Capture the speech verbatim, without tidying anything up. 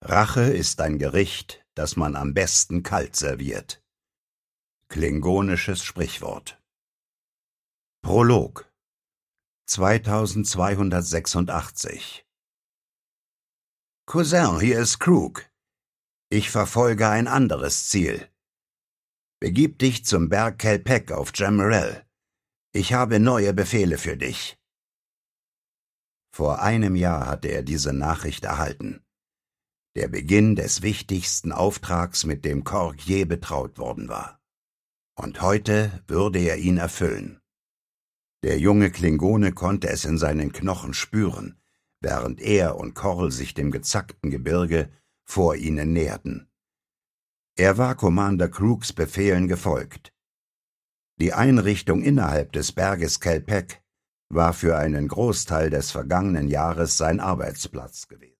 Rache ist ein Gericht, das man am besten kalt serviert. Klingonisches Sprichwort. Prolog zweitausendzweihundertsechsundachtzig. Cousin, hier ist Krug. Ich verfolge ein anderes Ziel. Begib dich zum Berg Kelpek auf Jem'Rell. Ich habe neue Befehle für dich. Vor einem Jahr hatte er diese Nachricht erhalten. Der Beginn des wichtigsten Auftrags, mit dem Korg je betraut worden war. Und heute würde er ihn erfüllen. Der junge Klingone konnte es in seinen Knochen spüren, während er und Korl sich dem gezackten Gebirge vor ihnen näherten. Er war Commander Krugs Befehlen gefolgt. Die Einrichtung innerhalb des Berges Kelpek war für einen Großteil des vergangenen Jahres sein Arbeitsplatz gewesen.